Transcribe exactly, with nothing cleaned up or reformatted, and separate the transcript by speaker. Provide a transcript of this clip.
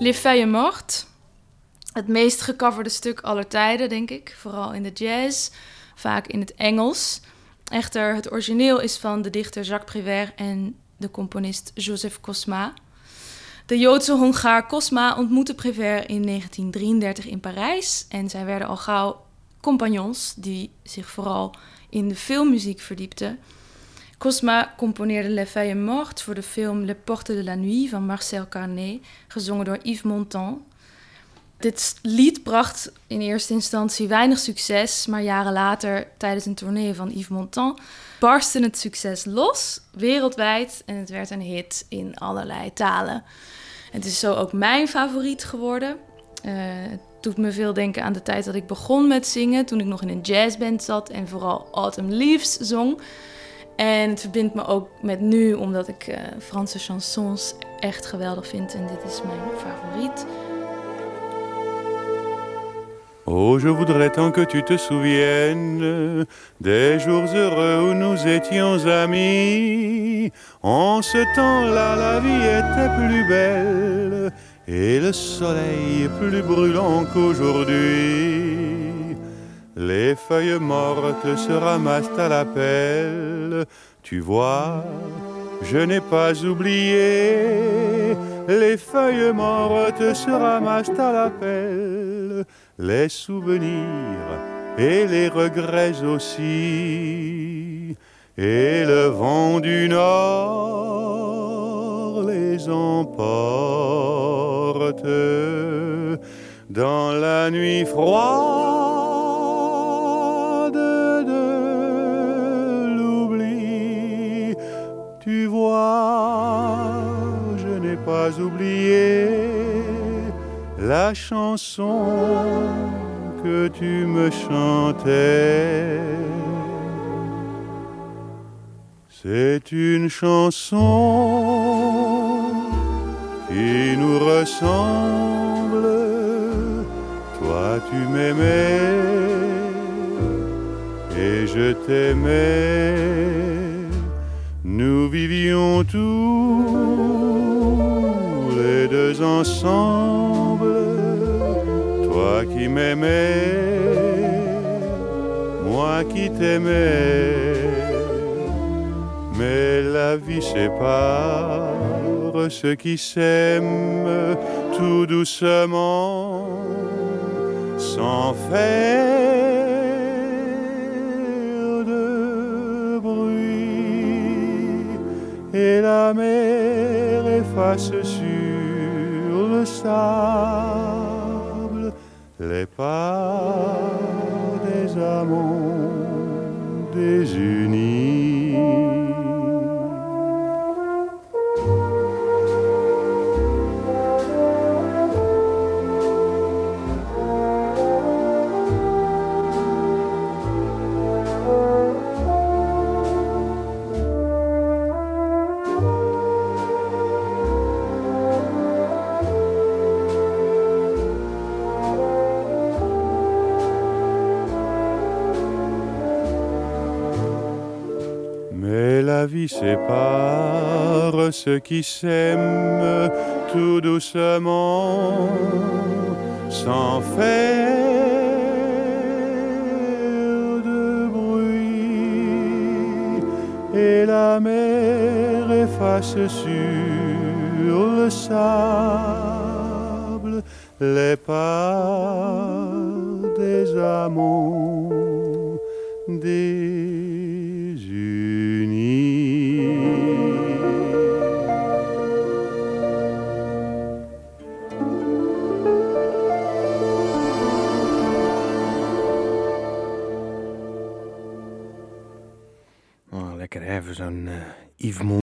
Speaker 1: Les Feuilles Mortes. Het meest gecoverde stuk aller tijden, denk ik. Vooral in de jazz, vaak in het Engels. Echter, het origineel is van de dichter Jacques Prévert en de componist Joseph Kosma. De Joodse Hongaar Kosma ontmoette Prévert in negentien drieëndertig in Parijs. En zij werden al gauw compagnons die zich vooral in de filmmuziek verdiepten. Kosma componeerde Les Feuilles Mortes voor de film Les Portes de la Nuit van Marcel Carné, gezongen door Yves Montand. Dit lied bracht in eerste instantie weinig succes, maar jaren later, tijdens een tournee van Yves Montand, barstte het succes los, wereldwijd, en het werd een hit in allerlei talen. Het is zo ook mijn favoriet geworden. Uh, het doet me veel denken aan de tijd dat ik begon met zingen, toen ik nog in een jazzband zat en vooral Autumn Leaves zong. En het verbindt me ook met nu, omdat ik uh, Franse chansons echt geweldig vind en dit is mijn favoriet.
Speaker 2: Oh, je voudrais tant que tu te souviennes des jours heureux où nous étions amis. En ce temps-là, la vie était plus belle et le soleil plus brûlant qu'aujourd'hui. Les feuilles mortes se ramassent à la pelle. Tu vois, je n'ai pas oublié. Les feuilles mortes se ramassent à la pelle. Les souvenirs et les regrets aussi. Et le vent du nord les emporte dans la nuit froide de l'oubli. Tu vois, je n'ai pas oublié la chanson que tu me chantais. C'est une chanson qui nous ressemble. Toi tu m'aimais et je t'aimais. Nous vivions tous les deux ensemble. Toi qui m'aimais, moi qui t'aimais. Mais la vie sépare ceux qui s'aiment tout doucement, sans faire de bruit. Et la mer efface sur le sable les pas des amants désunis. La vie sépare ceux qui s'aiment tout doucement, sans faire de bruit. Et la mer efface sur le sable les pas des amants désunis.
Speaker 3: Oh, lekker hè, voor zo'n uh, Yves Montand.